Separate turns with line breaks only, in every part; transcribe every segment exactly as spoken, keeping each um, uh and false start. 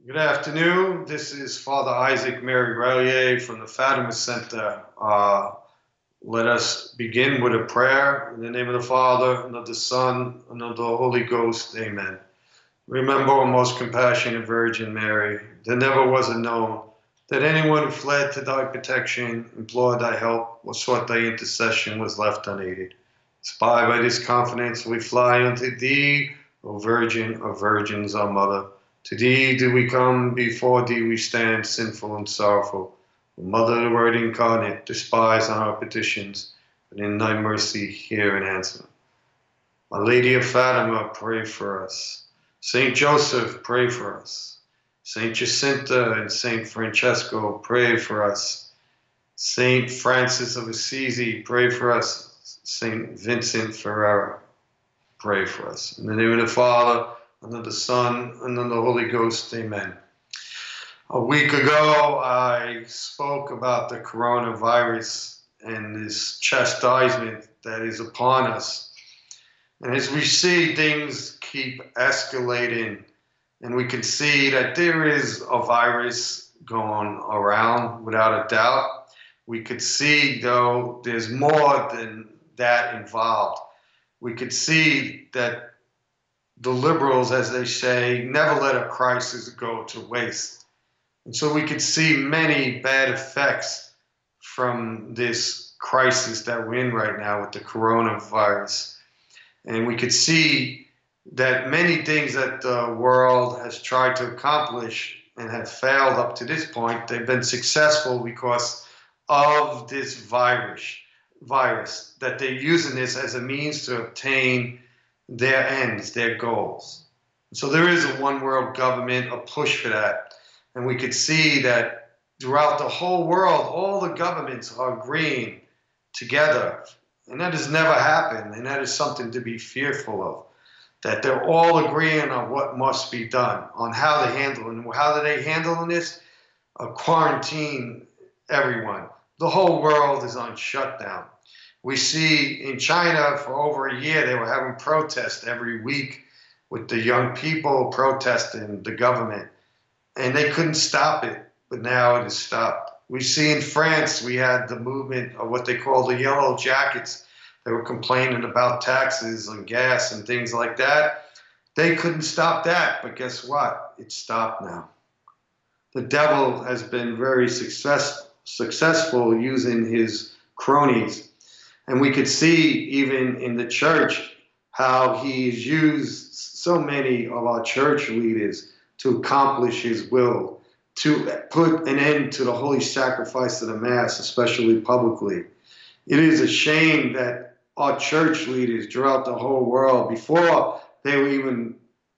Good afternoon. This is Father Isaac Mary Relier from the Fatima Center. Uh, let us begin with a prayer in the name of the Father, and of the Son, and of the Holy Ghost. Amen. Remember, O most compassionate Virgin Mary, there never was it known that anyone who fled to thy protection, implored thy help, or sought thy intercession was left unaided. Inspired by this confidence, we fly unto thee, O Virgin of Virgins, our Mother. To thee do we come, before thee we stand, sinful and sorrowful. O Mother of the Word incarnate, despise on our petitions, but in thy mercy hear and answer. Our Lady of Fatima, pray for us. Saint Joseph, pray for us. Saint Jacinta and Saint Francesco, pray for us. Saint Francis of Assisi, pray for us. Saint Vincent Ferrara, pray for us. In the name of the Father, and of the Son, and of the Holy Ghost, amen. A week ago, I spoke about the coronavirus and this chastisement that is upon us. And as we see things keep escalating, and we can see that there is a virus going around without a doubt. We could see, though, there's more than that involved. We could see that the liberals, as they say, never let a crisis go to waste. And so we could see many bad effects from this crisis that we're in right now with the coronavirus. And we could see that many things that the world has tried to accomplish and have failed up to this point, they've been successful because of this virus, virus, that they're using this as a means to obtain their ends, their goals. So there is a one world government, a push for that. And we could see that throughout the whole world, all the governments are agreeing together. And that has never happened. And that is something to be fearful of. That they're all agreeing on what must be done, on how to handle it. And how do they handle this? Uh, quarantine everyone. The whole world is on shutdown. We see in China for over a year, they were having protests every week with the young people protesting the government. And they couldn't stop it, but now it has stopped. We see in France, we had the movement of what they call the Yellow Jackets. They were complaining about taxes on gas and things like that. They couldn't stop that, but guess what? It stopped now. The devil has been very success, successful using his cronies. And we could see even in the church how he's used so many of our church leaders to accomplish his will, to put an end to the holy sacrifice of the Mass, especially publicly. It is a shame that our church leaders throughout the whole world, before they were even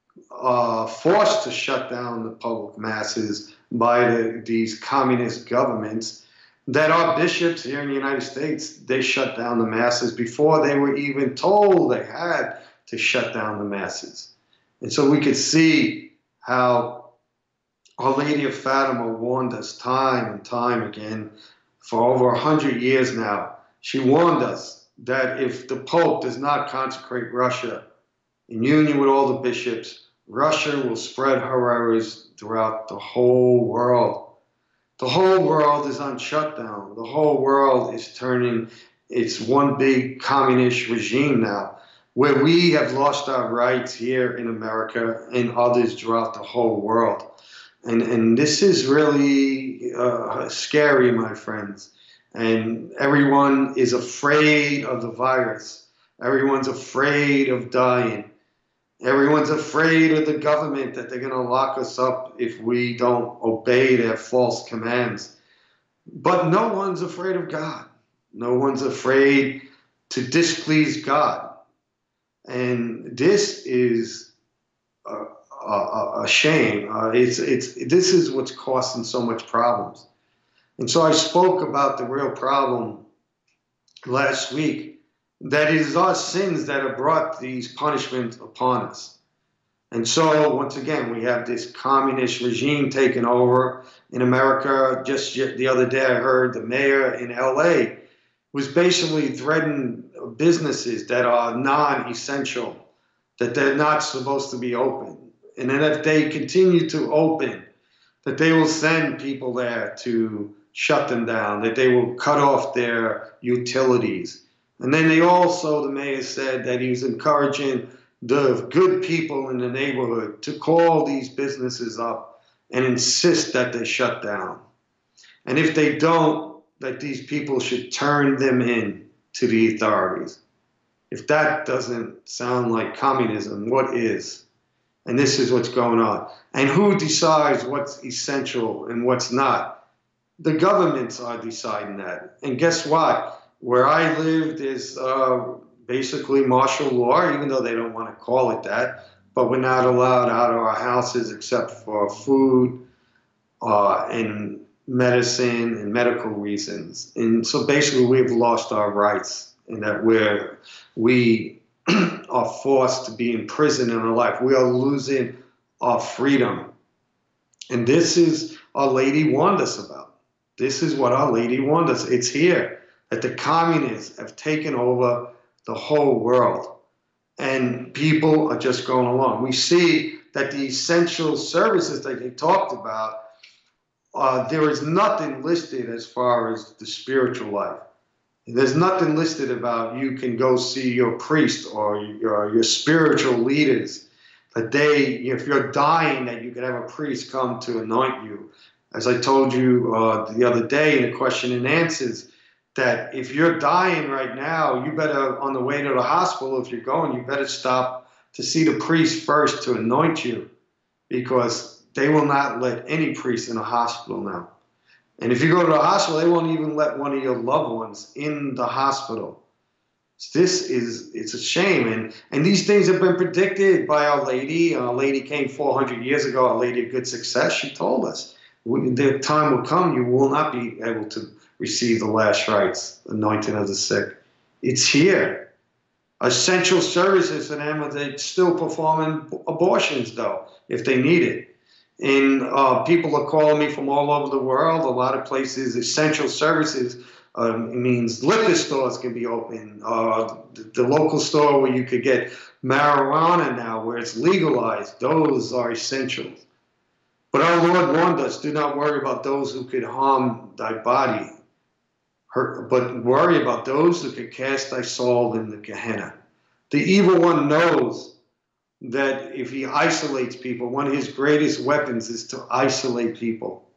uh, forced to shut down the public masses by the, these communist governments, that our bishops here in the United States, they shut down the masses before they were even told they had to shut down the masses. And so we could see how Our Lady of Fatima warned us time and time again for over a hundred years now. She warned us that if the Pope does not consecrate Russia in union with all the bishops, Russia will spread her errors throughout the whole world. The whole world is on shutdown. The whole world is turning, it's one big communist regime now, where we have lost our rights here in America and others throughout the whole world. And, and this is really uh, scary, my friends. And everyone is afraid of the virus. Everyone's afraid of dying. Everyone's afraid of the government, that they're going to lock us up if we don't obey their false commands. But no one's afraid of God. No one's afraid to displease God. And this is a, a, a shame. Uh, it's, it's, this is what's causing so much problems. And so I spoke about the real problem last week, that it is our sins that have brought these punishments upon us. And so, once again, we have this communist regime taking over in America. Just the other day, I heard the mayor in L A was basically threatening businesses that are non-essential, that they're not supposed to be open. And then if they continue to open, that they will send people there to shut them down, that they will cut off their utilities. And then they also, the mayor said that he was encouraging the good people in the neighborhood to call these businesses up and insist that they shut down. And if they don't, that these people should turn them in to the authorities. If that doesn't sound like communism, what is? And this is what's going on. And who decides what's essential and what's not? The governments are deciding that. And guess what? Where I live, there's uh, basically martial law, even though they don't want to call it that. But we're not allowed out of our houses except for food uh, and medicine and medical reasons. And so basically we've lost our rights in that we're, we are forced to be in prison in our life. We are losing our freedom. And this is Our Lady warned us about. This is what Our Lady warned us. It's here, that the communists have taken over the whole world. And people are just going along. We see that the essential services that they talked about, uh, there is nothing listed as far as the spiritual life. There's nothing listed about you can go see your priest or your, your spiritual leaders. That they, if you're dying, that you could have a priest come to anoint you. As I told you uh, the other day in the question and answers, that if you're dying right now, you better, on the way to the hospital, if you're going, you better stop to see the priest first to anoint you, because they will not let any priest in a hospital now. And if you go to the hospital, they won't even let one of your loved ones in the hospital. This is, it's a shame. And, and these things have been predicted by Our Lady. Our Lady came four hundred years ago, Our Lady of Good Success. She told us, the time will come, you will not be able to receive the last rites, anointing of the sick. It's here. Essential services for them, they're still performing abortions, though, if they need it. And uh, people are calling me from all over the world. A lot of places, essential services um, means liquor stores can be open. Uh, the, the local store where you could get marijuana now, where it's legalized, those are essentials. But our Lord warned us, do not worry about those who could harm thy body, hurt, but worry about those who could cast thy soul in the Gehenna. The evil one knows that if he isolates people, one of his greatest weapons is to isolate people.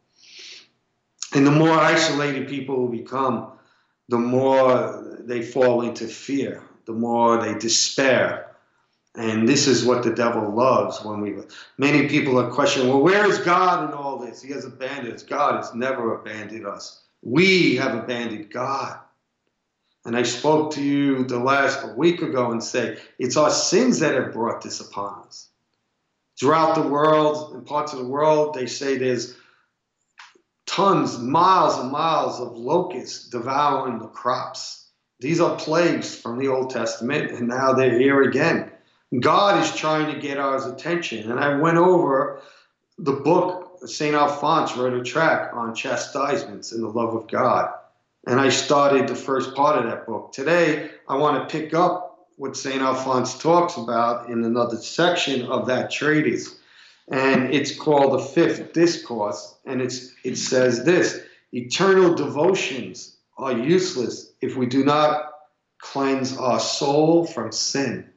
And the more isolated people become, the more they fall into fear, the more they despair. And this is what the devil loves. When we, many people are questioning, well, where is God in all this? He has abandoned us. God has never abandoned us. We have abandoned God. And I spoke to you the last a week ago and said, it's our sins that have brought this upon us. Throughout the world, in parts of the world, they say there's tons, miles and miles of locusts devouring the crops. These are plagues from the Old Testament, and now they're here again. God is trying to get our attention. And I went over the book, Saint Alphonse wrote a tract on chastisements and the love of God. And I started the first part of that book. Today, I want to pick up what Saint Alphonse talks about in another section of that treatise. And it's called the Fifth Discourse. And it's, it says this: eternal devotions are useless if we do not cleanse our soul from sin.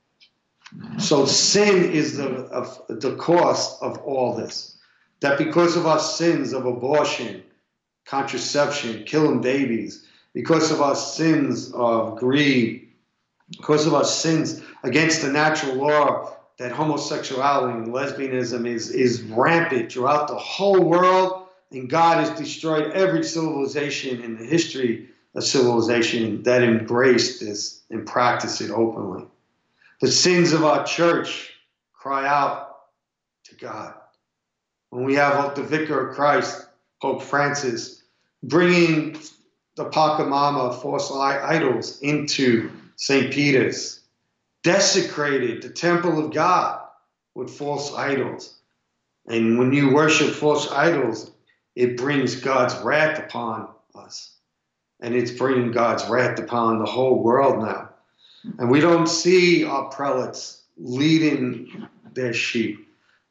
So sin is the, of, the cause of all this. That because of our sins of abortion, contraception, killing babies, because of our sins of greed, because of our sins against the natural law that homosexuality and lesbianism is, is rampant throughout the whole world, and God has destroyed every civilization in the history of civilization that embraced this and practiced it openly. The sins of our church cry out to God. When we have the Vicar of Christ, Pope Francis, bringing the Pachamama false idols into Saint Peter's, desecrated the temple of God with false idols. And when you worship false idols, it brings God's wrath upon us. And it's bringing God's wrath upon the whole world now. And we don't see our prelates leading their sheep.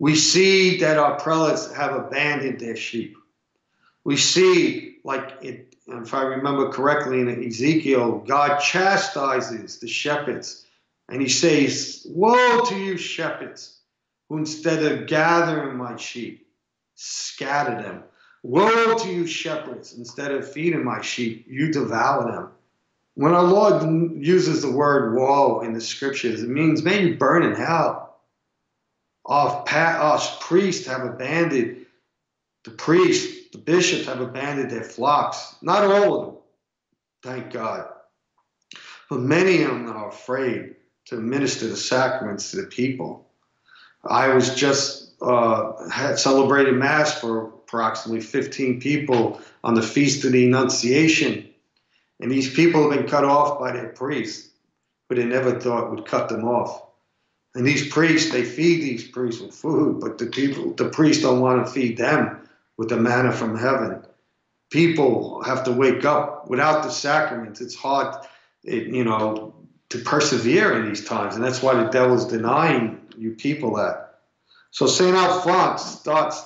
We see that our prelates have abandoned their sheep. We see, like it, if I remember correctly in Ezekiel, God chastises the shepherds. And he says, woe to you shepherds, who instead of gathering my sheep, scatter them. Woe to you shepherds, instead of feeding my sheep, you devour them. When our Lord uses the word woe in the scriptures, it means may you burn in hell. Our, our priests have abandoned, the priests, the bishops have abandoned their flocks. Not all of them, thank God. But many of them are afraid to administer the sacraments to the people. I was just uh, had celebrated Mass for approximately fifteen people on the Feast of the Annunciation. And these people have been cut off by their priests, who they never thought would cut them off. And these priests, they feed these priests with food, but the people, the priests don't want to feed them with the manna from heaven. People have to wake up. Without the sacraments, it's hard, it, you know, to persevere in these times. And that's why the devil's denying you people that. So Saint Alphonse starts,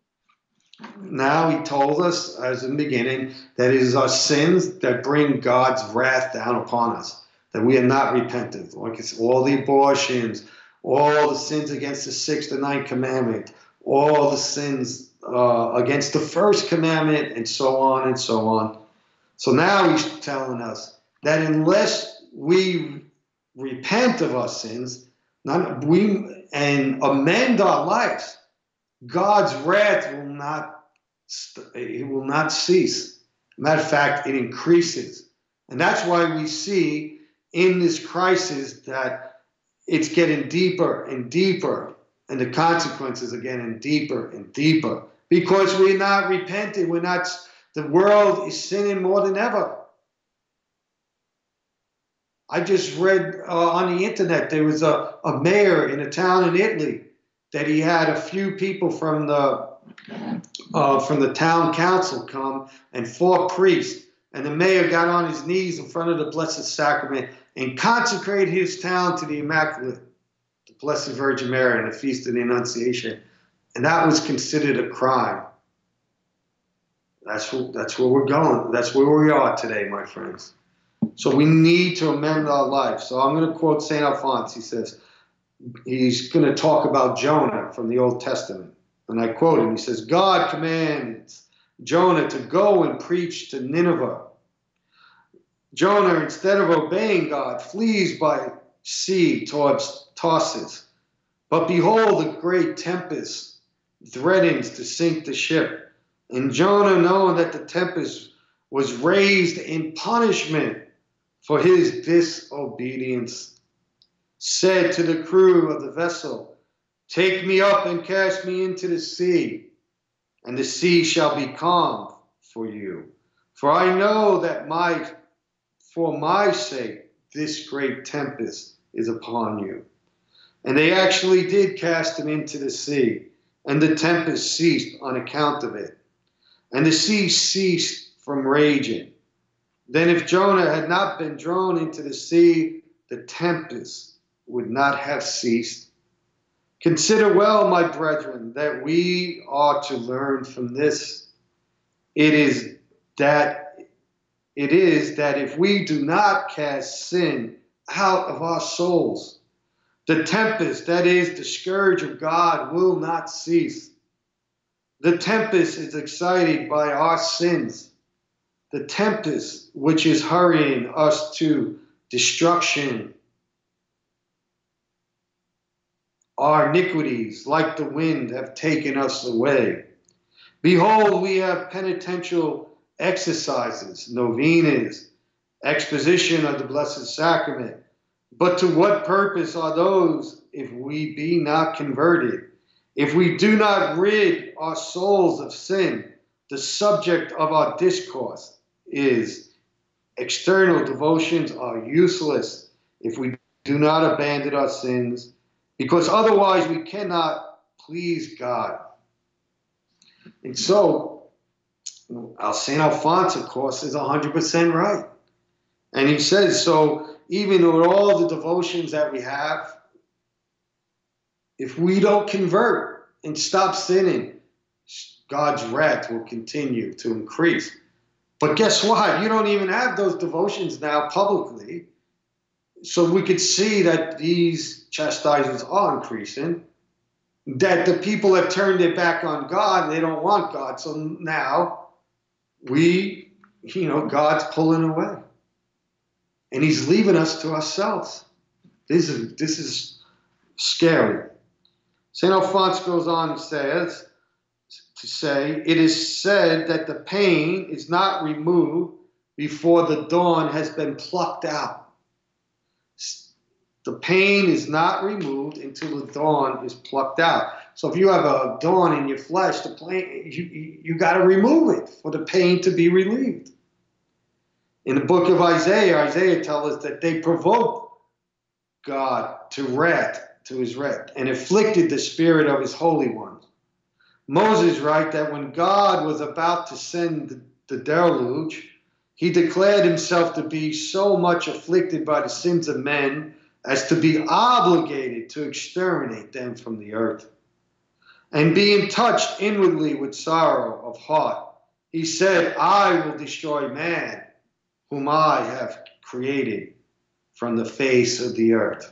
now he told us, as in the beginning, that it is our sins that bring God's wrath down upon us, that we are not repentant. Like it's all the abortions, all the sins against the sixth and ninth commandment, all the sins uh, against the first commandment, and so on and so on. So now he's telling us that unless we repent of our sins, not, we and amend our lives, God's wrath will not it will not cease. Matter of fact, it increases. And that's why we see in this crisis that it's getting deeper and deeper, and the consequences are getting deeper and deeper, because we're not repenting. We're not, the world is sinning more than ever. I just read uh, on the internet, there was a, a mayor in a town in Italy that he had a few people from the uh, from the town council come and four priests, and the mayor got on his knees in front of the Blessed Sacrament and consecrated his town to the Immaculate, the Blessed Virgin Mary, and the Feast of the Annunciation, and that was considered a crime. That's what, that's where we're going. That's where we are today, my friends. So we need to amend our life. So I'm going to quote Saint Alphonse. He says, he's going to talk about Jonah from the Old Testament. And I quote him. He says, God commands Jonah to go and preach to Nineveh. Jonah, instead of obeying God, flees by sea towards Tarsus. But behold, a great tempest threatens to sink the ship. And Jonah, knowing that the tempest was raised in punishment for his disobedience, said to the crew of the vessel, take me up and cast me into the sea, and the sea shall be calm for you. For I know that my, for my sake, this great tempest is upon you. And they actually did cast him into the sea, and the tempest ceased on account of it. And the sea ceased from raging. Then if Jonah had not been drawn into the sea, the tempest would not have ceased. Consider well, my brethren, that we are to learn from this. It is that it is that if we do not cast sin out of our souls, the tempest, that is the scourge of God, will not cease. The tempest is excited by our sins. The tempest which is hurrying us to destruction. Our iniquities, like the wind, have taken us away. Behold, we have penitential exercises, novenas, exposition of the Blessed Sacrament. But to what purpose are those if we be not converted? If we do not rid our souls of sin, the subject of our discourse is external devotions are useless if we do not abandon our sins, because otherwise we cannot please God. And so, our Saint Alphonse, of course, is one hundred percent right. And he says, so even with all the devotions that we have, if we don't convert, and stop sinning, God's wrath will continue to increase. But guess what? You don't even have those devotions now publicly. So we could see that these chastisements are increasing, that the people have turned their back on God and they don't want God. So now we, you know, God's pulling away. And he's leaving us to ourselves. This is, this is scary. Saint Alphonse goes on and says, to say, it is said that the pain is not removed before the dawn has been plucked out. The pain is not removed until the dawn is plucked out. So if you have a dawn in your flesh, the pain, you, you, you got to remove it for the pain to be relieved. In the book of Isaiah, Isaiah tells us that they provoked God to wrath, to his wrath, and afflicted the spirit of his holy ones. Moses writes that when God was about to send the, the deluge, he declared himself to be so much afflicted by the sins of men as to be obligated to exterminate them from the earth. And being touched inwardly with sorrow of heart, he said, I will destroy man, whom I have created from the face of the earth.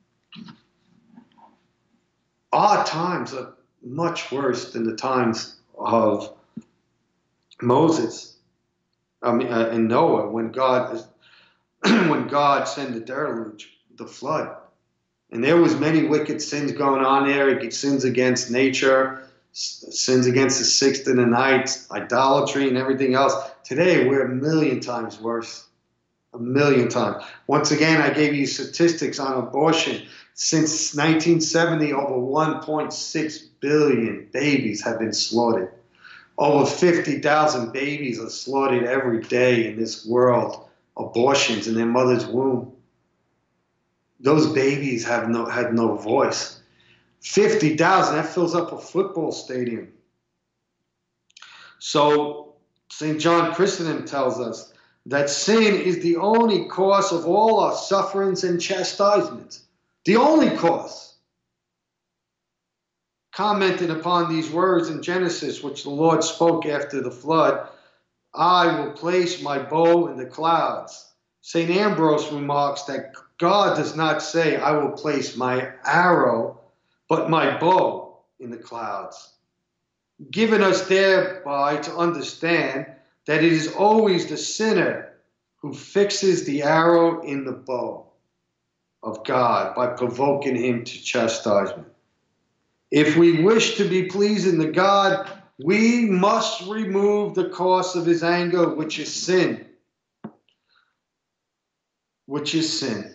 Our times are much worse than the times of Moses, I mean, uh, and Noah, when God, when God sent the deluge, the flood, and there was many wicked sins going on there. Sins against nature, sins against the sixth and the ninth, idolatry, and everything else. Today we're a million times worse, a million times. Once again, I gave you statistics on abortion. Since nineteen seventy, over one point six billion babies have been slaughtered. Over fifty thousand babies are slaughtered every day in this world, abortions in their mother's womb. Those babies have no, had no voice. fifty thousand, that fills up a football stadium. So Saint John Chrysostom tells us that sin is the only cause of all our sufferings and chastisements. The only cause. Commenting upon these words in Genesis, which the Lord spoke after the flood, I will place my bow in the clouds. Saint Ambrose remarks that God does not say, I will place my arrow, but my bow in the clouds, giving us thereby to understand that it is always the sinner who fixes the arrow in the bow of God by provoking him to chastisement. If we wish to be pleasing to God, we must remove the cause of his anger, which is sin. Which is sin.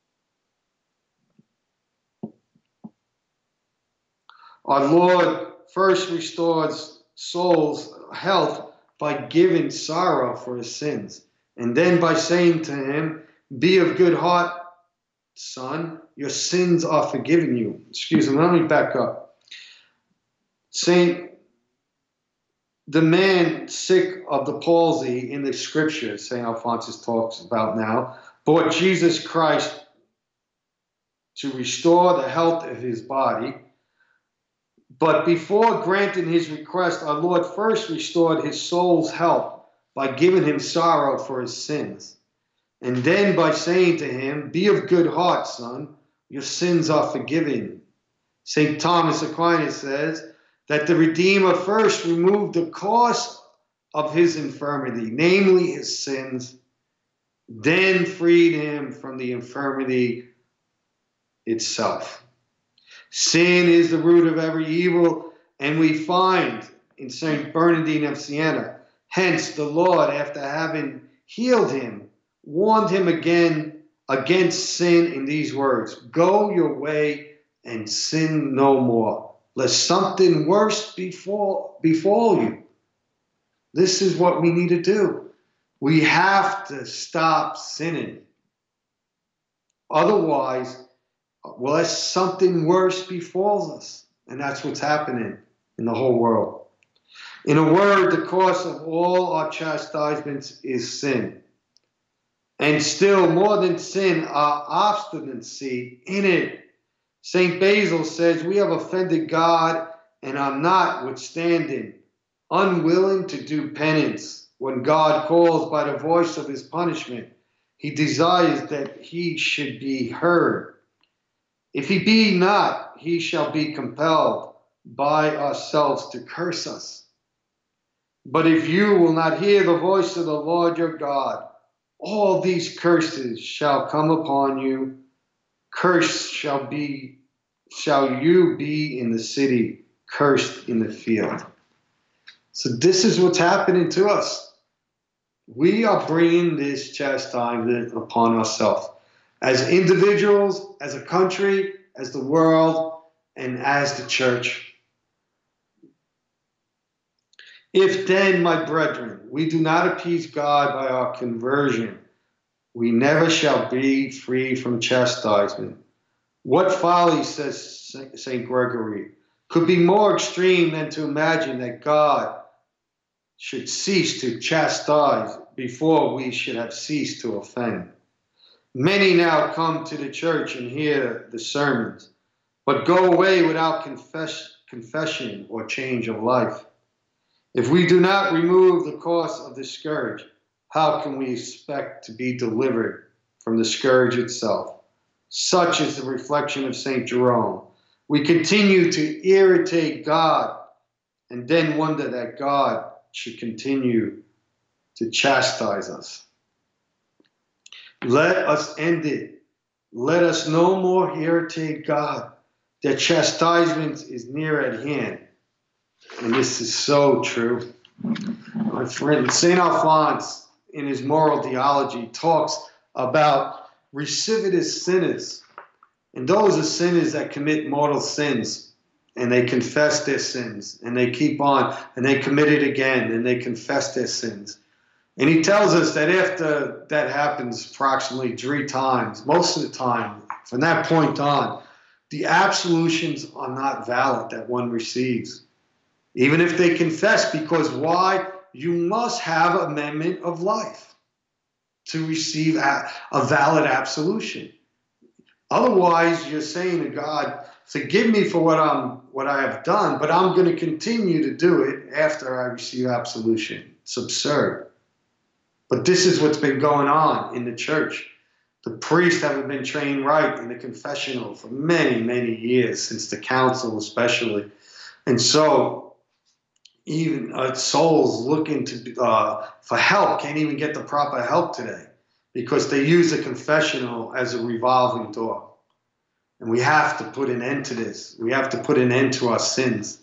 Our Lord first restores soul's health by giving sorrow for his sins, and then by saying to him, be of good heart, son, your sins are forgiven you. Excuse me, let me back up. Saint, the man sick of the palsy in the scriptures, Saint Alphonsus talks about now, brought Jesus Christ to restore the health of his body. But before granting his request, our Lord first restored his soul's health by giving him sorrow for his sins. And then by saying to him, be of good heart, son, your sins are forgiven. Saint Thomas Aquinas says that the Redeemer first removed the cause of his infirmity, namely his sins, then freed him from the infirmity itself. Sin is the root of every evil, and we find in Saint Bernardine of Siena, hence the Lord, after having healed him, warned him again against sin in these words, go your way and sin no more, lest something worse befall, befall you. This is what we need to do. We have to stop sinning. Otherwise, well, as something worse befalls us. And that's what's happening in the whole world. In a word, the cause of all our chastisements is sin. And still more than sin, our obstinacy in it. Saint Basil says we have offended God and are notwithstanding unwilling to do penance when God calls by the voice of his punishment, he desires that he should be heard. If he be not, he shall be compelled by ourselves to curse us. But if you will not hear the voice of the Lord your God, all these curses shall come upon you. Cursed shall be, shall you be in the city, cursed in the field. So this is what's happening to us. We are bringing this chastisement upon ourselves as individuals, as a country, as the world, and as the church. If then, my brethren, we do not appease God by our conversion, we never shall be free from chastisement. What folly, says Saint Gregory, could be more extreme than to imagine that God should cease to chastise before we should have ceased to offend? Many now come to the church and hear the sermons, but go away without confess, confession or change of life. If we do not remove the cause of the scourge, how can we expect to be delivered from the scourge itself? Such is the reflection of Saint Jerome. We continue to irritate God and then wonder that God should continue to chastise us. Let us end it. Let us no more irritate God. That chastisement is near at hand. And this is so true. My friend Saint Alphonse, in his moral theology, talks about recidivist sinners. And those are sinners that commit mortal sins. And they confess their sins. And they keep on. And they commit it again. And they confess their sins. And he tells us that after that happens approximately three times, most of the time, from that point on, the absolutions are not valid that one receives. Even if they confess, because why? You must have amendment of life to receive a, a valid absolution. Otherwise, you're saying to God, forgive me for what I'm, what I have done, but I'm going to continue to do it after I receive absolution. It's absurd. But this is what's been going on in the church. The priests haven't been trained right in the confessional for many, many years, since the council especially. And so even uh, souls looking to uh, for help can't even get the proper help today because they use the confessional as a revolving door. And we have to put an end to this. We have to put an end to our sins.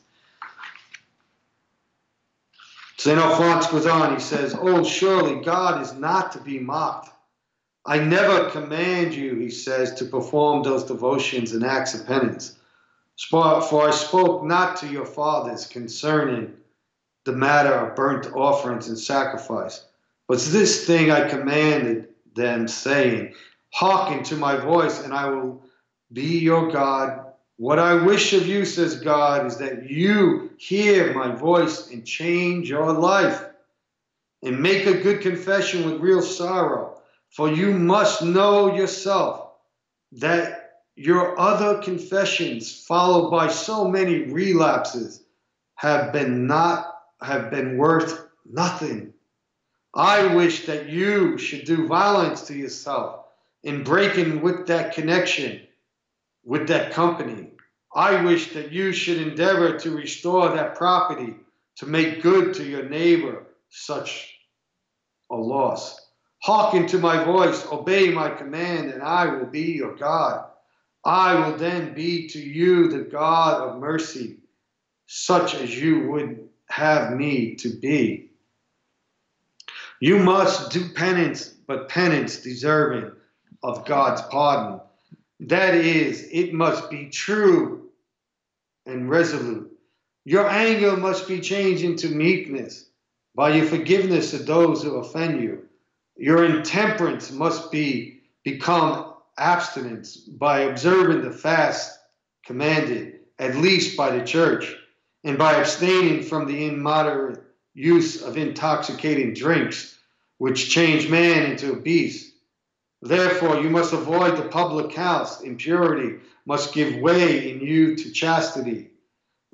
Saint Alphonse goes on, he says, "Oh, surely God is not to be mocked. I never command you," he says, "to perform those devotions and acts of penance. For I spoke not to your fathers concerning the matter of burnt offerings and sacrifice. But this thing I commanded them, saying, hearken to my voice, and I will be your God. What I wish of you, says God, is that you hear my voice and change your life, and make a good confession with real sorrow. For you must know yourself that your other confessions, followed by so many relapses, have been not have been worth nothing. I wish that you should do violence to yourself in breaking with that connection, with that company. I wish that you should endeavor to restore that property, to make good to your neighbor such a loss. Hearken to my voice, obey my command, and I will be your God. I will then be to you the God of mercy, such as you would have me to be. You must do penance, but penance deserving of God's pardon. That is, it must be true and resolute. Your anger must be changed into meekness by your forgiveness of those who offend you. Your intemperance must be become abstinence by observing the fast commanded, at least by the church, and by abstaining from the immoderate use of intoxicating drinks, which change man into a beast. Therefore, you must avoid the public house. Impurity must give way in you to chastity.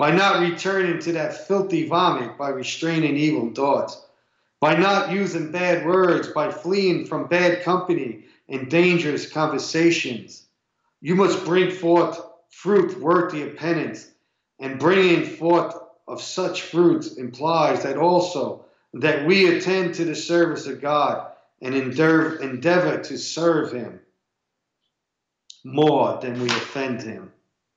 by not returning to that filthy vomit, by restraining evil thoughts, by not using bad words, by fleeing from bad company and dangerous conversations. You must bring forth fruit worthy of penance, and bringing forth of such fruits implies that also that we attend to the service of God and endeavor, endeavor to serve him more than we offend him.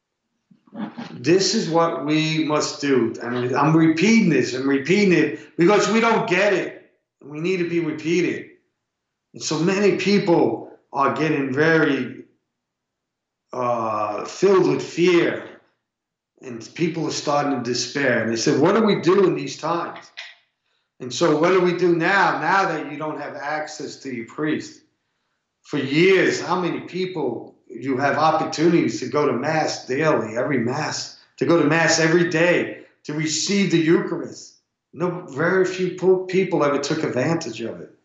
This is what we must do. And I'm repeating this and repeating it because we don't get it. We need to be repeated. And so many people are getting very uh, filled with fear, and people are starting to despair. And they said, what do we do in these times? And so what do we do now, now that you don't have access to your priest? For years, how many people, you have opportunities to go to Mass daily, every Mass, to go to Mass every day, to receive the Eucharist. No, very few people ever took advantage of it.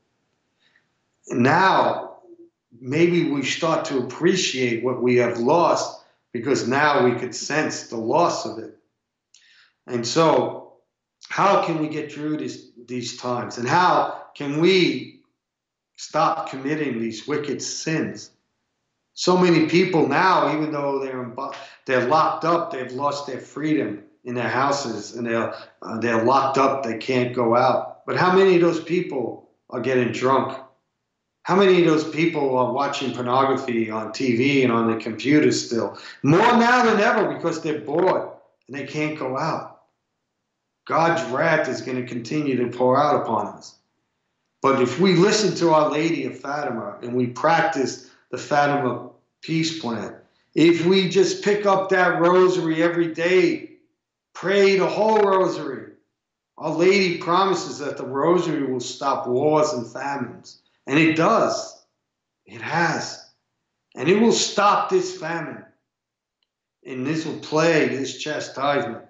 And now, maybe we start to appreciate what we have lost, because now we could sense the loss of it. And so, how can we get through this, these times? And how can we stop committing these wicked sins? So many people now, even though they're they're locked up, they've lost their freedom in their houses, and they're uh, they're locked up. They can't go out. But how many of those people are getting drunk? How many of those people are watching pornography on T V and on the computer still? More now than ever, because they're bored and they can't go out. God's wrath is going to continue to pour out upon us. But if we listen to Our Lady of Fatima and we practice the Fatima Peace Plan, if we just pick up that rosary every day, pray the whole rosary, Our Lady promises that the rosary will stop wars and famines. And it does. It has. And it will stop this famine. And this will plague, this chastisement.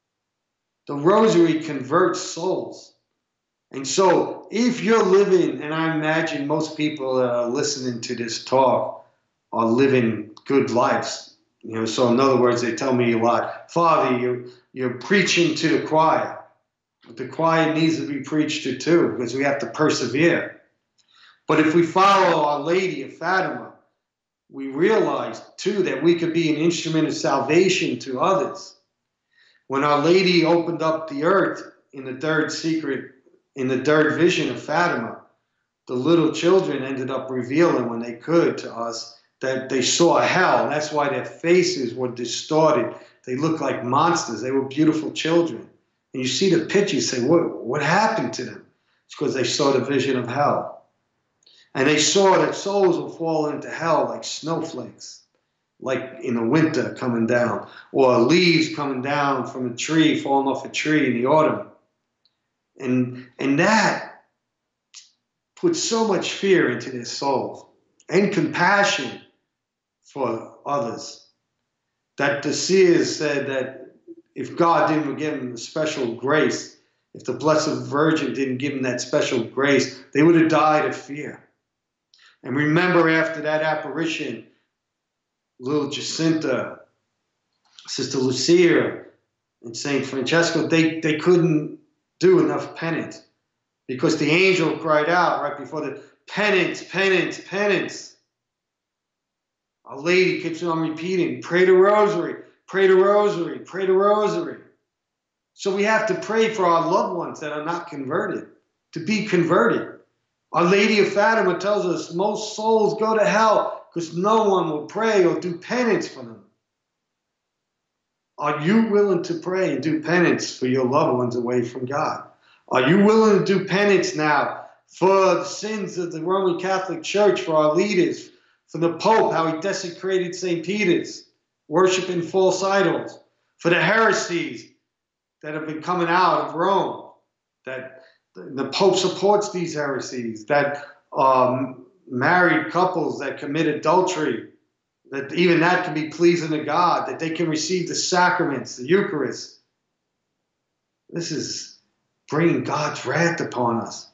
The rosary converts souls. And so, if you're living, and I imagine most people that are listening to this talk are living good lives. You know, so in other words, they tell me a lot, Father, you're, you're preaching to the choir. But the choir needs to be preached to too, because we have to persevere. But if we follow Our Lady of Fatima, we realize too that we could be an instrument of salvation to others. When Our Lady opened up the earth in the third secret, in the third vision of Fatima, the little children ended up revealing when they could to us that they saw hell. That's why their faces were distorted. They looked like monsters. They were beautiful children. And you see the pictures, you say, what, what happened to them? It's because they saw the vision of hell. And they saw that souls will fall into hell like snowflakes, like in the winter coming down, or leaves coming down from a tree, falling off a tree in the autumn. And, and that puts so much fear into their souls and compassion for others, that the seers said that if God didn't give them a special grace, if the Blessed Virgin didn't give them that special grace, they would have died of fear. And remember, after that apparition, little Jacinta, Sister Lucia, and Saint Francesco, they, they couldn't do enough penance, because the angel cried out right before the penance, penance, penance. Our Lady keeps on repeating, pray the rosary, pray the rosary, pray the rosary. So we have to pray for our loved ones that are not converted, to be converted. Our Lady of Fatima tells us most souls go to hell because no one will pray or do penance for them. Are you willing to pray and do penance for your loved ones away from God? Are you willing to do penance now for the sins of the Roman Catholic Church, for our leaders, for the Pope, how he desecrated Saint Peter's, worshiping false idols, for the heresies that have been coming out of Rome, that the Pope supports these heresies, that um, married couples that commit adultery, that even that can be pleasing to God, that they can receive the sacraments, the Eucharist. This is bringing God's wrath upon us.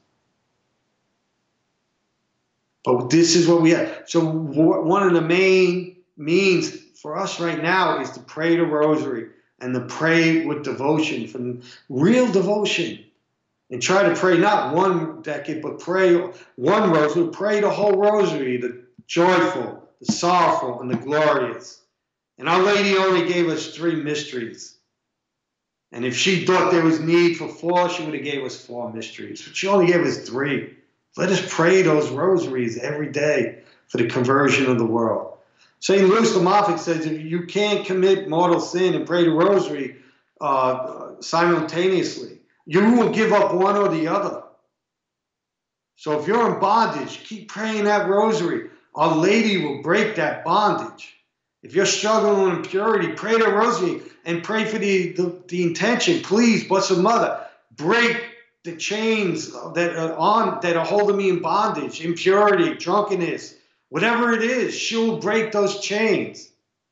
But this is what we have. So one of the main means for us right now is to pray the rosary and to pray with devotion, from real devotion. And try to pray not one decade, but pray one rosary. Pray the whole rosary, the joyful, the sorrowful, and the glorious. And Our Lady only gave us three mysteries. And if she thought there was need for four, she would have gave us four mysteries. But she only gave us three. Let us pray those rosaries every day for the conversion of the world. Saint Louis the Moffat says if you can't commit mortal sin and pray the rosary uh, simultaneously, you will give up one or the other. So if you're in bondage, keep praying that rosary. Our Lady will break that bondage. If you're struggling with impurity, pray the rosary and pray for the, the, the intention. Please, Blessed Mother, break the chains that are on that are holding me in bondage, impurity, drunkenness, whatever it is. She'll break those chains.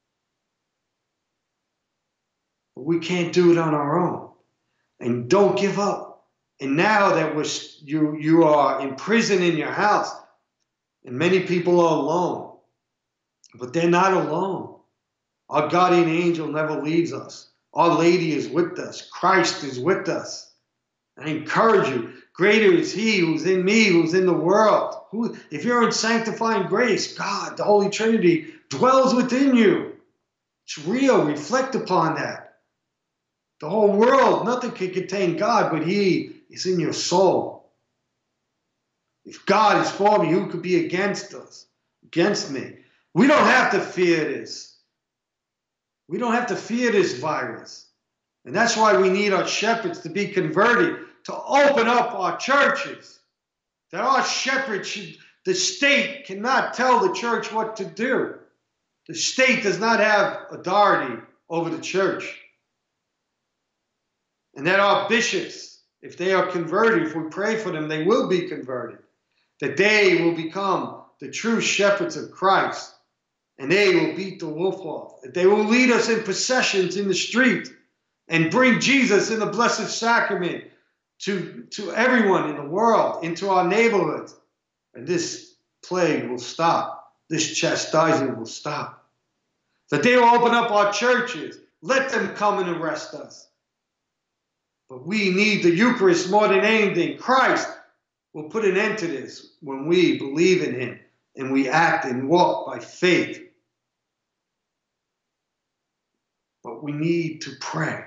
But we can't do it on our own. And don't give up. And now that we're, you, you are in prison in your house, and many people are alone, but they're not alone. Our guardian angel never leaves us. Our Lady is with us. Christ is with us. I encourage you, greater is He who's in me, who's in the world. Who, if you're in sanctifying grace, God, the Holy Trinity, dwells within you. It's real. Reflect upon that. The whole world, nothing can contain God, but He is in your soul. If God is for me, who could be against us, against me? We don't have to fear this. We don't have to fear this virus. And that's why we need our shepherds to be converted, to open up our churches. That our shepherds should, the state cannot tell the church what to do. The state does not have authority over the church. And that our bishops, if they are converted, if we pray for them, they will be converted. That they will become the true shepherds of Christ. And they will beat the wolf off. That they will lead us in processions in the street and bring Jesus in the Blessed Sacrament to, to everyone in the world, into our neighborhoods. And this plague will stop. This chastisement will stop. That they will open up our churches. Let them come and arrest us. But we need the Eucharist more than anything. Christ will put an end to this when we believe in Him and we act and walk by faith. But we need to pray.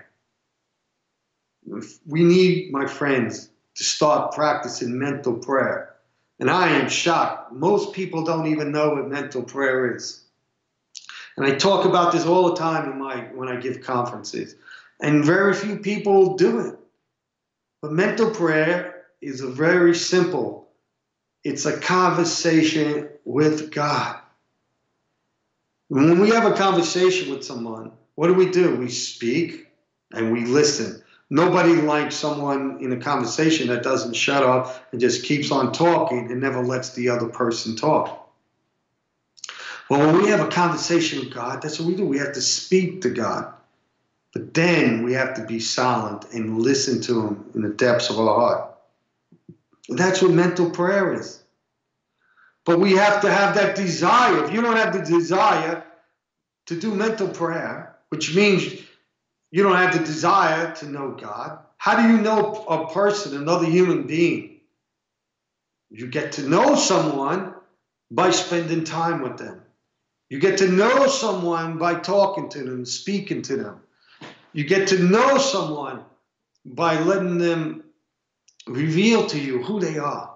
We need, my friends, to start practicing mental prayer. And I am shocked. Most people don't even know what mental prayer is. And I talk about this all the time in my, when I give conferences. And very few people do it. But mental prayer is a very simple. It's a conversation with God. When we have a conversation with someone, what do we do? We speak and we listen. Nobody likes someone in a conversation that doesn't shut up and just keeps on talking and never lets the other person talk. Well, when we have a conversation with God, that's what we do. We have to speak to God. But then we have to be silent and listen to Him in the depths of our heart. And that's what mental prayer is. But we have to have that desire. If you don't have the desire to do mental prayer, which means you don't have the desire to know God, how do you know a person, another human being? You get to know someone by spending time with them. You get to know someone by talking to them, speaking to them. You get to know someone by letting them reveal to you who they are.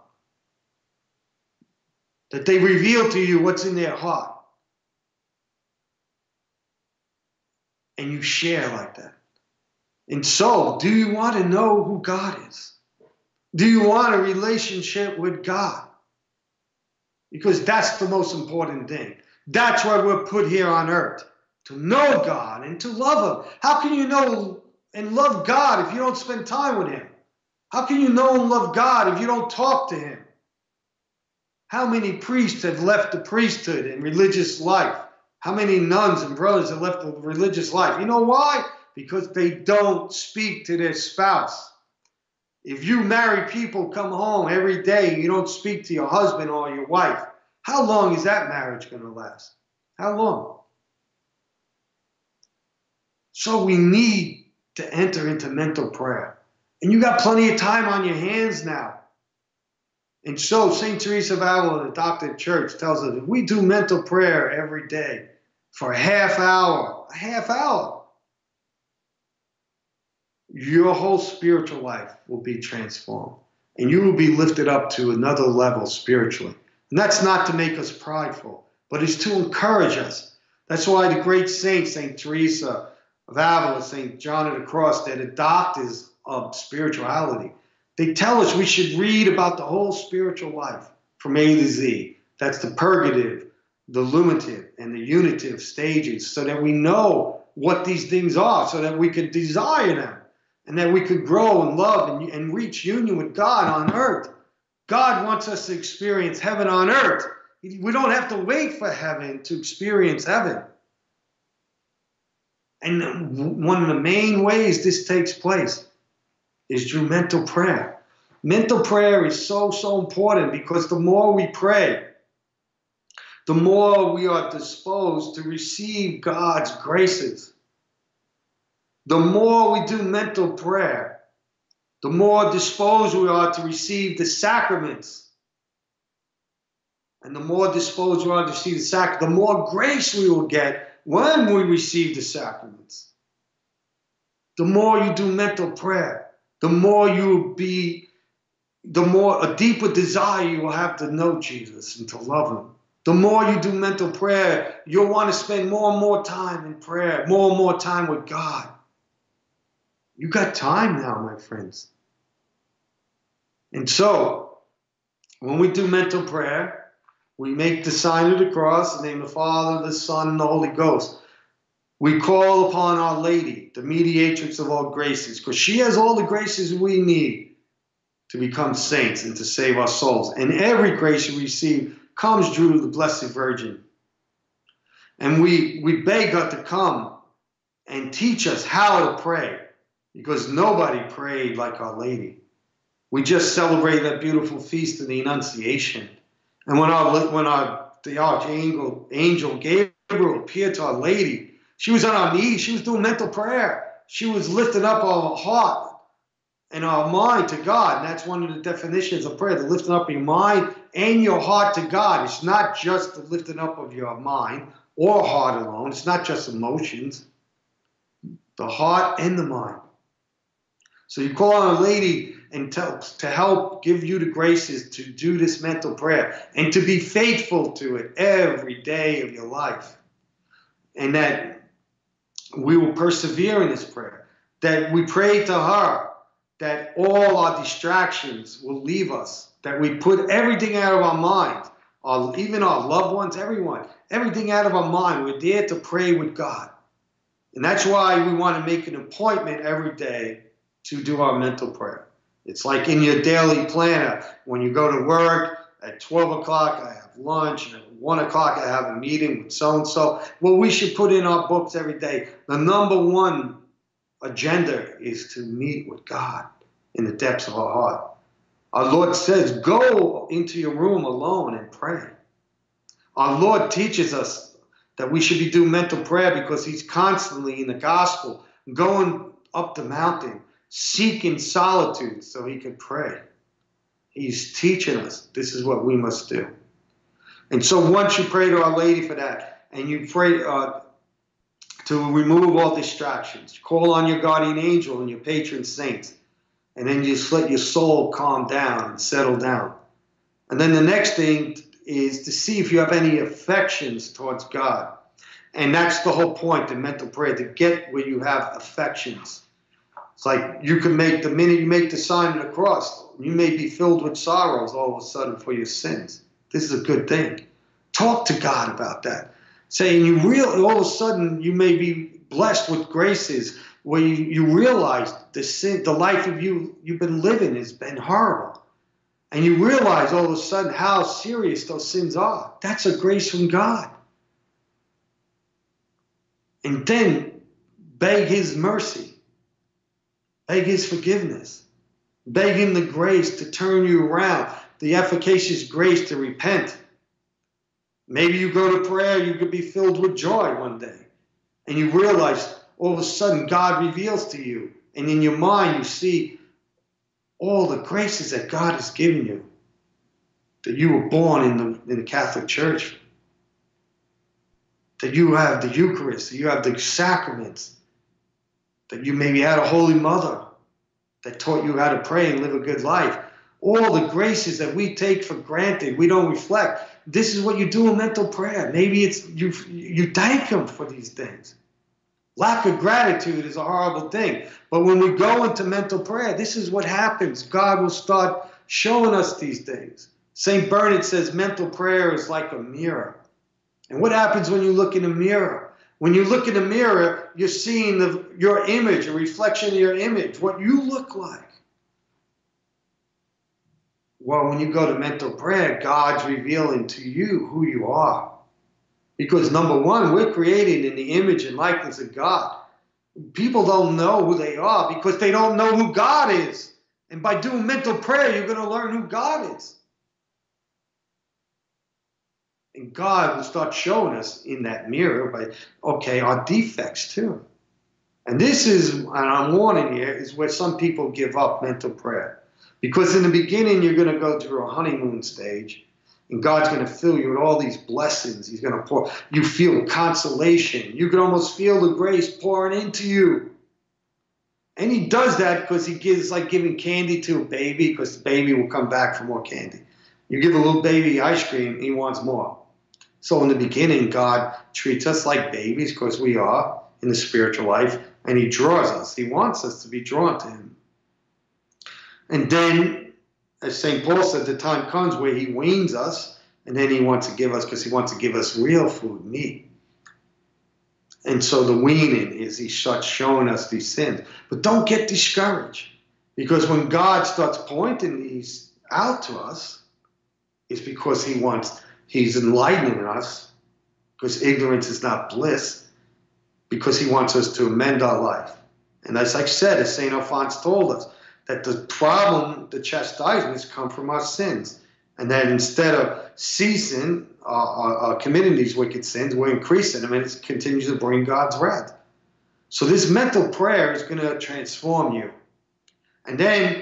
That they reveal to you what's in their heart. And you share like that. And so, do you want to know who God is? Do you want a relationship with God? Because that's the most important thing. That's why we're put here on earth. To know God and to love Him. How can you know and love God if you don't spend time with Him? How can you know and love God if you don't talk to Him? How many priests have left the priesthood and religious life? How many nuns and brothers have left the religious life? You know why? Because they don't speak to their spouse. If you married people come home every day and you don't speak to your husband or your wife, how long is that marriage going to last? How long? So we need to enter into mental prayer. And you got plenty of time on your hands now. And so Saint Teresa of Avila, the Adopted Church, tells us if we do mental prayer every day for a half hour, a half hour, your whole spiritual life will be transformed. And you will be lifted up to another level spiritually. And that's not to make us prideful, but it's to encourage us. That's why the great saints, Saint Teresa of Avila, Saint John of the Cross, they're the doctors of spirituality. They tell us we should read about the whole spiritual life from A to Z. That's the purgative, the lunative, and the unitive stages, so that we know what these things are, so that we could desire them, and that we could grow and love and, and reach union with God on earth. God wants us to experience heaven on earth. We don't have to wait for heaven to experience heaven. And one of the main ways this takes place is through mental prayer. Mental prayer is so, so important, because the more we pray, the more we are disposed to receive God's graces. The more we do mental prayer, the more disposed we are to receive the sacraments. And the more disposed we are to receive the sacraments, the more grace we will get when we receive the sacraments. The more you do mental prayer, the more you will be, the more a deeper desire you will have to know Jesus and to love him. The more you do mental prayer, you'll want to spend more and more time in prayer, more and more time with God. You got time now, my friends. And so, when we do mental prayer, we make the sign of the cross in the name of the Father, the Son, and the Holy Ghost. We call upon Our Lady, the mediatrix of all graces, because she has all the graces we need to become saints and to save our souls. And every grace you receive comes through the Blessed Virgin. And we, we beg her to come and teach us how to pray, because nobody prayed like Our Lady. We just celebrated that beautiful feast of the Annunciation. And when our, when our, the Archangel Angel Gabriel appeared to Our Lady, she was on her knees. She was doing mental prayer. She was lifting up our heart and our mind to God. And that's one of the definitions of prayer, the lifting up your mind and your heart to God. It's not just the lifting up of your mind or heart alone. It's not just emotions. The heart and the mind. So you call on Our Lady and tell, to help give you the graces to do this mental prayer and to be faithful to it every day of your life. And that we will persevere in this prayer. That we pray to her that all our distractions will leave us. That we put everything out of our mind, our, even our loved ones, everyone, everything out of our mind. We're there to pray with God. And that's why we want to make an appointment every day to do our mental prayer. It's like in your daily planner. When you go to work, at twelve o'clock I have lunch, and at one o'clock I have a meeting with so-and-so. Well, we should put in our books every day. The number one agenda is to meet with God in the depths of our heart. Our Lord says, go into your room alone and pray. Our Lord teaches us that we should be doing mental prayer because he's constantly in the gospel going up the mountain, seeking solitude so he can pray. He's teaching us this is what we must do. And so once you pray to Our Lady for that, and you pray uh, to remove all distractions, call on your guardian angel and your patron saints, and then you just let your soul calm down and settle down. And then the next thing is to see if you have any affections towards God. And that's the whole point in mental prayer, to get where you have affections. It's like you can make, the minute you make the sign of the cross, you may be filled with sorrows all of a sudden for your sins. This is a good thing. Talk to God about that. Saying you real, all of a sudden you may be blessed with graces where you, you realize the sin, the life of you you've been living has been horrible. And you realize all of a sudden how serious those sins are. That's a grace from God. And then beg his mercy. Beg his forgiveness. Beg him the grace to turn you around, the efficacious grace to repent. Maybe you go to prayer, you could be filled with joy one day. And you realize, all of a sudden God reveals to you. And in your mind, you see all the graces that God has given you. That you were born in the, in the Catholic Church. That you have the Eucharist, that you have the sacraments. That you maybe had a Holy Mother that taught you how to pray and live a good life. All the graces that we take for granted, we don't reflect. This is what you do in mental prayer. Maybe it's you, you thank Him for these things. Lack of gratitude is a horrible thing. But when we go into mental prayer, this is what happens. God will start showing us these things. Saint Bernard says mental prayer is like a mirror. And what happens when you look in a mirror? When you look in a mirror, you're seeing the, your image, a reflection of your image, what you look like. Well, when you go to mental prayer, God's revealing to you who you are. Because number one, we're created in the image and likeness of God. People don't know who they are because they don't know who God is. And by doing mental prayer, you're going to learn who God is. And God will start showing us in that mirror, by, okay, our defects too. And this is, and I'm warning you, is where some people give up mental prayer. Because in the beginning, you're going to go through a honeymoon stage, and God's going to fill you with all these blessings. He's going to pour, you feel consolation. You can almost feel the grace pouring into you. And He does that because He gives, like giving candy to a baby, because the baby will come back for more candy. You give a little baby ice cream, he wants more. So in the beginning, God treats us like babies because we are in the spiritual life, and He draws us. He wants us to be drawn to Him. And then, as Saint Paul said, the time comes where He weans us, and then He wants to give us, because He wants to give us real food, meat. And so the weaning is He starts showing us these sins. But don't get discouraged, because when God starts pointing these out to us, it's because He wants, He's enlightening us, because ignorance is not bliss, because He wants us to amend our life. And as I said, as Saint Alphonse told us, that the problem, the chastisements come from our sins. And that instead of ceasing, uh, uh, uh, committing these wicked sins, we're increasing them, and it continues to bring God's wrath. So this mental prayer is going to transform you. And then,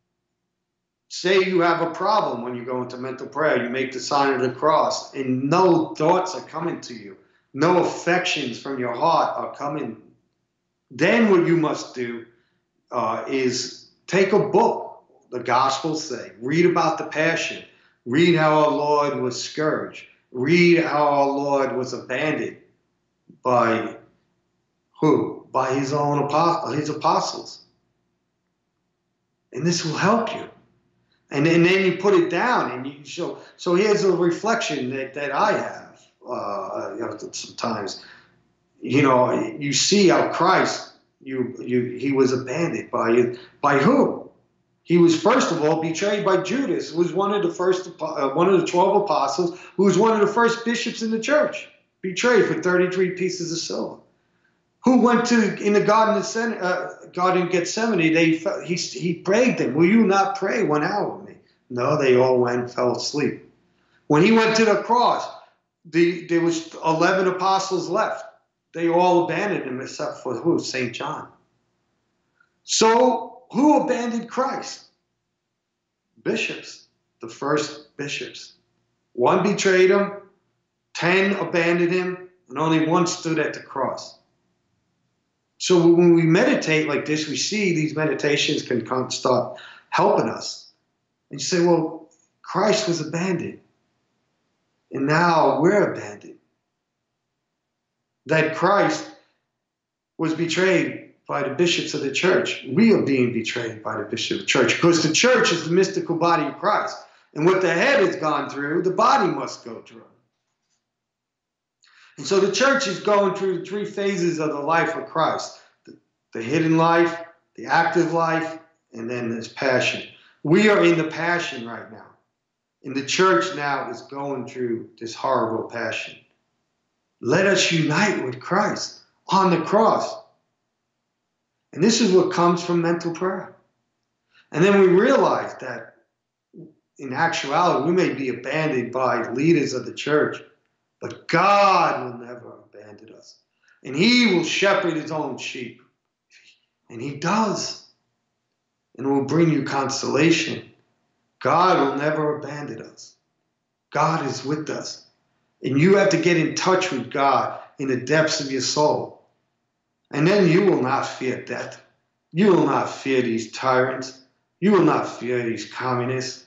say you have a problem when you go into mental prayer, you make the sign of the cross, and no thoughts are coming to you. No affections from your heart are coming. Then what you must do uh, is take a book, the Gospels say, read about the Passion, read how our Lord was scourged, read how our Lord was abandoned by who? By His own apostles, His apostles. And this will help you. And, and then you put it down, and you show. So here's a reflection that, that I have uh, you know, sometimes. You know, you see how Christ, You, you, he was abandoned by you. By who? He was first of all betrayed by Judas, who was one of the first, uh, one of the twelve apostles, who was one of the first bishops in the church, betrayed for thirty-three pieces of silver. Who went to in the garden of uh, Garden Gethsemane? They he he prayed them. Will you not pray one hour with me? No, they all went and fell asleep. When He went to the cross, the there was eleven apostles left. They all abandoned Him except for who? Saint John. So who abandoned Christ? Bishops, the first bishops. One betrayed Him, ten abandoned Him, and only one stood at the cross. So when we meditate like this, we see these meditations can come, start helping us. And you say, well, Christ was abandoned, and now we're abandoned. That Christ was betrayed by the bishops of the church. We are being betrayed by the bishop of the church, because the church is the mystical body of Christ. And what the head has gone through, the body must go through. And so the church is going through the three phases of the life of Christ. The, the hidden life, the active life, and then this passion. We are in the passion right now. And the church now is going through this horrible passion. Let us unite with Christ on the cross. And this is what comes from mental prayer. And then we realize that in actuality, we may be abandoned by leaders of the church, but God will never abandon us. And he will shepherd his own sheep. And he does. And will bring you consolation. God will never abandon us. God is with us. And you have to get in touch with God in the depths of your soul. And then you will not fear death. You will not fear these tyrants. You will not fear these communists.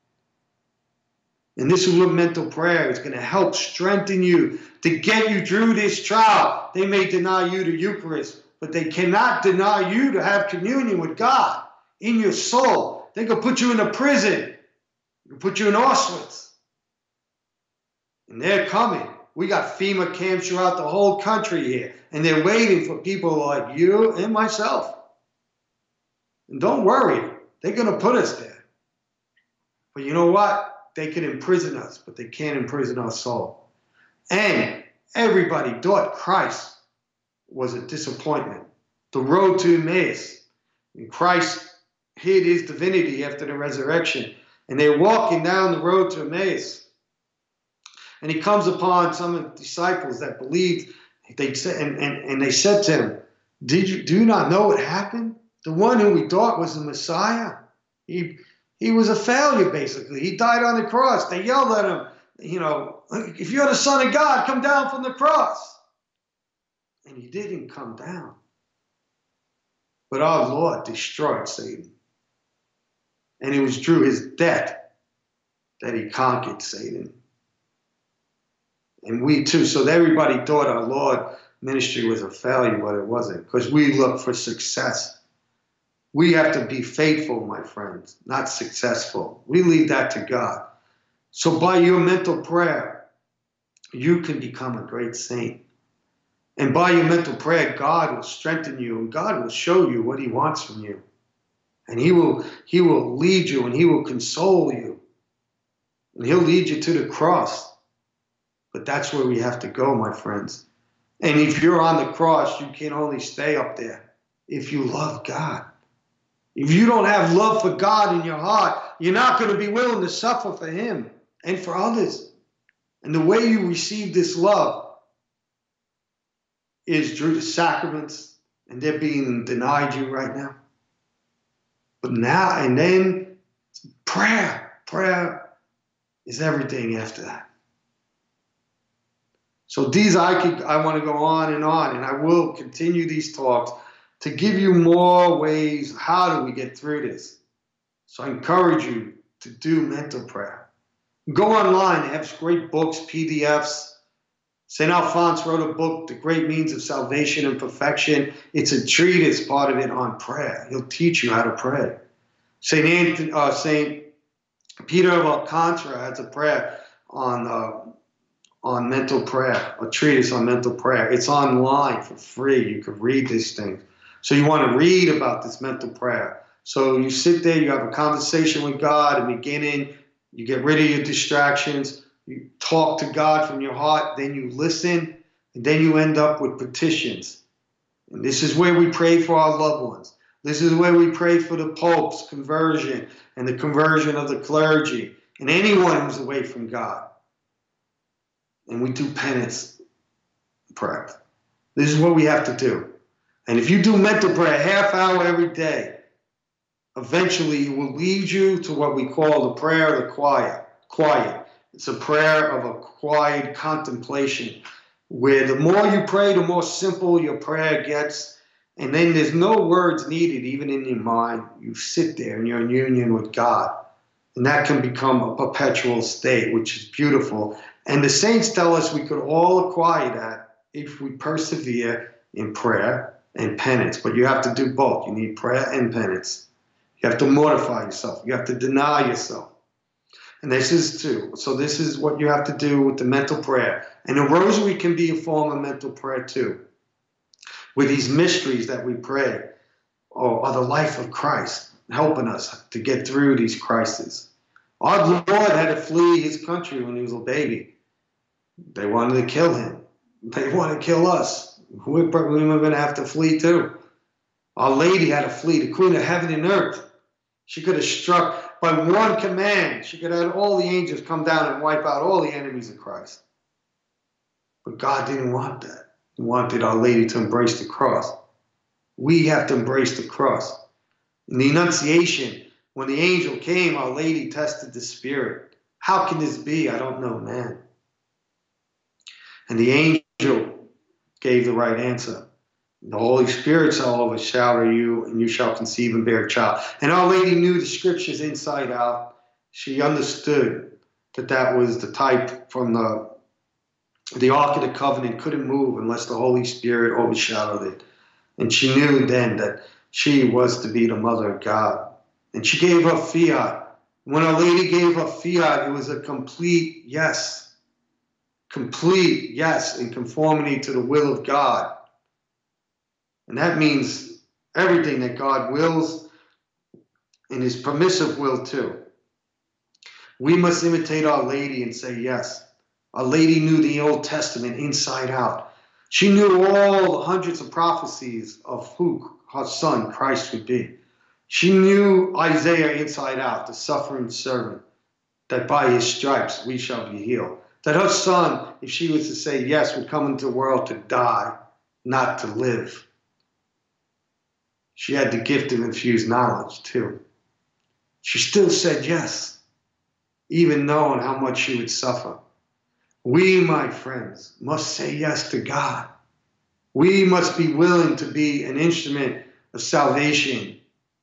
And this is what mental prayer is going to help strengthen you to get you through this trial. They may deny you the Eucharist, but they cannot deny you to have communion with God in your soul. They could put you in a prison. They could put you in Auschwitz. And they're coming. We got FEMA camps throughout the whole country here. And they're waiting for people like you and myself. And don't worry. They're going to put us there. But you know what? They can imprison us, but they can't imprison our soul. And everybody thought Christ was a disappointment. The road to Emmaus. And Christ hid his divinity after the resurrection. And they're walking down the road to Emmaus. And he comes upon some of the disciples that believed. They said, and, and, and they said to him, Did you do you not know what happened? The one who we thought was the Messiah, he he was a failure, basically. He died on the cross. They yelled at him, you know, if you're the Son of God, come down from the cross. And he didn't come down. But our Lord destroyed Satan. And it was through his death that he conquered Satan. And we too. So everybody thought our Lord ministry was a failure, but it wasn't. Because we look for success. We have to be faithful, my friends, not successful. We leave that to God. So by your mental prayer, you can become a great saint. And by your mental prayer, God will strengthen you and God will show you what he wants from you. And he will, he will lead you and he will console you. And he'll lead you to the cross. But that's where we have to go, my friends. And if you're on the cross, you can only stay up there if you love God. If you don't have love for God in your heart, you're not going to be willing to suffer for him and for others. And the way you receive this love is through the sacraments, and they're being denied you right now. But now and then, prayer. Prayer is everything after that. So these, I could, I want to go on and on, and I will continue these talks to give you more ways, how do we get through this? So I encourage you to do mental prayer. Go online, they have great books, P D Fs. Saint Alphonse wrote a book, The Great Means of Salvation and Perfection. It's a treatise, part of it, on prayer. He'll teach you how to pray. Saint Anthony, uh, Saint Peter of Alcantara has a prayer on uh, on mental prayer, a treatise on mental prayer. It's online for free. You could read these things. So you want to read about this mental prayer. So you sit there, you have a conversation with God in the beginning, you get rid of your distractions, you talk to God from your heart, then you listen, and then you end up with petitions. And this is where we pray for our loved ones. This is where we pray for the Pope's conversion and the conversion of the clergy and anyone who's away from God. And we do penance prayer. This is what we have to do. And if you do mental prayer a half hour every day, eventually it will lead you to what we call the prayer of the quiet. Quiet. It's a prayer of a quiet contemplation, where the more you pray, the more simple your prayer gets. And then there's no words needed, even in your mind. You sit there and you're in union with God. And that can become a perpetual state, which is beautiful. And the saints tell us we could all acquire that if we persevere in prayer and penance. But you have to do both. You need prayer and penance. You have to mortify yourself. You have to deny yourself. And this is too. So this is what you have to do with the mental prayer. And the rosary can be a form of mental prayer too. With these mysteries that we pray, or, or the life of Christ, helping us to get through these crises. Our Lord had to flee his country when he was a baby. They wanted to kill him. They want to kill us. We're going to have to flee too. Our Lady had to flee, the Queen of Heaven and Earth. She could have struck by one command. She could have had all the angels come down and wipe out all the enemies of Christ. But God didn't want that. wanted Our Lady to embrace the cross. We have to embrace the cross. In the Annunciation, when the angel came, Our Lady tested the spirit. How can this be? I don't know, man. And the angel gave the right answer. The Holy Spirit shall overshadow you, and you shall conceive and bear a child. And Our Lady knew the scriptures inside out. She understood that that was the type from the, the Ark of the Covenant couldn't move unless the Holy Spirit overshadowed it. And she knew then that she was to be the mother of God. And she gave her fiat. When Our Lady gave her fiat, it was a complete yes. Complete yes in conformity to the will of God. And that means everything that God wills and His permissive will too. We must imitate Our Lady and say yes. Our Lady knew the Old Testament inside out. She knew all the hundreds of prophecies of who her son, Christ, would be. She knew Isaiah inside out, the suffering servant, that by his stripes we shall be healed. That her son, if she was to say yes, would come into the world to die, not to live. She had the gift of infused knowledge, too. She still said yes, even knowing how much she would suffer. We, my friends, must say yes to God. We must be willing to be an instrument of salvation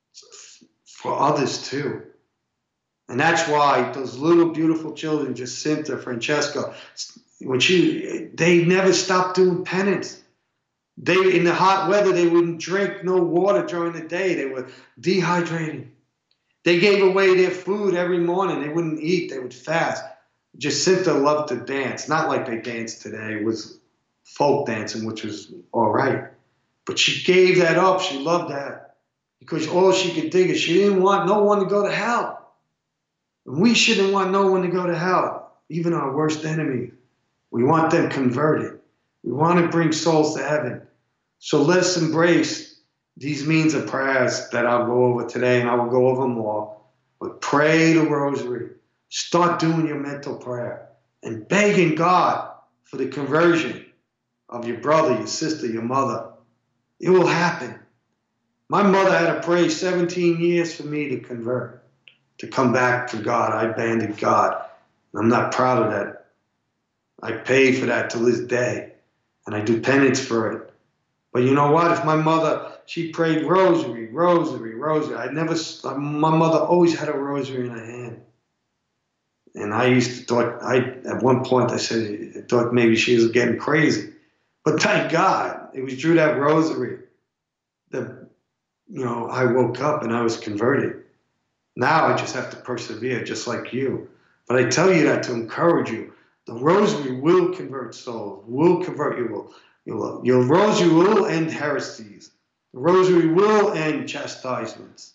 for others too. And that's why those little beautiful children, Jacinta, Francesca, when she, they never stopped doing penance. They, in the hot weather, they wouldn't drink no water during the day. They were dehydrating. They gave away their food every morning. They wouldn't eat. They would fast. Jacinta loved to dance. Not like they dance today. It was folk dancing, which was all right. But she gave that up. She loved that. Because all she could think is she didn't want no one to go to hell. And we shouldn't want no one to go to hell, even our worst enemy. We want them converted. We want to bring souls to heaven. So let's embrace these means of prayers that I'll go over today, and I will go over more. But pray the rosary. Start doing your mental prayer and begging God for the conversion of your brother, your sister, your mother. It will happen. My mother had to pray seventeen years for me to convert, to come back to God. I abandoned God. And I'm not proud of that. I paid for that till this day, and I do penance for it. But you know what? If my mother, she prayed rosary, rosary, rosary. I never, my mother always had a rosary in her hand. And I used to thought, I, at one point I said, I thought maybe she was getting crazy. But thank God, it was through that rosary that, you know, I woke up and I was converted. Now I just have to persevere, just like you. But I tell you that to encourage you. The rosary will convert souls, will convert you. Will, your, your rosary will end heresies. The rosary will end chastisements.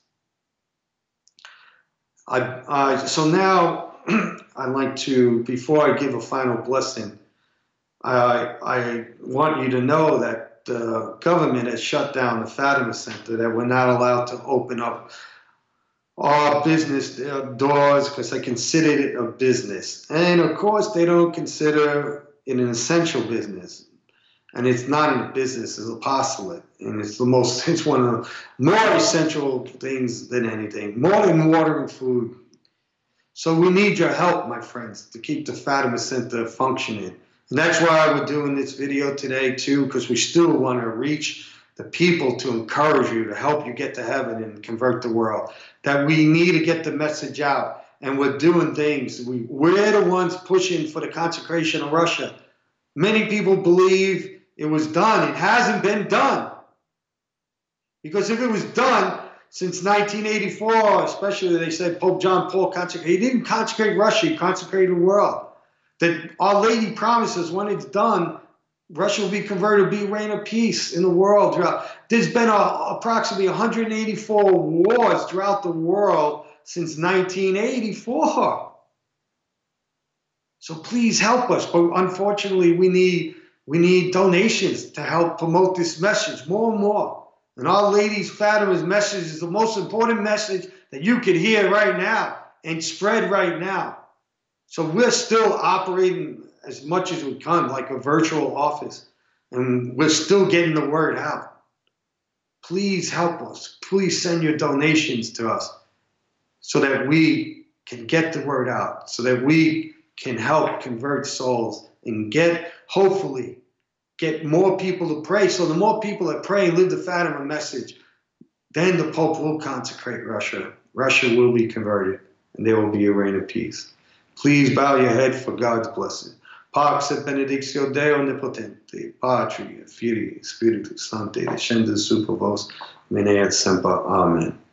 I, I, so now I'd like to, before I give a final blessing, I, I want you to know that the government has shut down the Fatima Center, that we're not allowed to open up our business doors because they consider it a business. And of course, they don't consider it an essential business. And it's not in a business, it's apostolate. And it's the most, it's one of the more essential things than anything, more than water and food. So we need your help, my friends, to keep the Fatima Center functioning. And that's why we're doing this video today, too, because we still want to reach the people to encourage you, to help you get to heaven and convert the world. That we need to get the message out. And we're doing things. We, we're the ones pushing for the consecration of Russia. Many people believe it was done. It hasn't been done. Because if it was done since nineteen eighty-four, especially they said Pope John Paul consecrated, he didn't consecrate Russia, he consecrated the world. That Our Lady promises when it's done, Russia will be converted, be a reign of peace in the world. There's been a, approximately one hundred eighty-four wars throughout the world since nineteen eighty-four. So please help us. But unfortunately, we need, we need donations to help promote this message more and more. And Our Lady's Fatima's message is the most important message that you could hear right now and spread right now. So we're still operating as much as we can, like a virtual office. and we're still getting the word out. Please help us. Please send your donations to us so that we can get the word out, so that we can help convert souls and get, hopefully, get more people to pray. So the more people that pray and live the Fatima message, then the Pope will consecrate Russia. Russia will be converted, and there will be a reign of peace. Please bow your head for God's blessing. Pax et benedictio Deo omnipotente, Patri et Filii et Spiritus Sancti, descendet super vos, manet et semper. Amen.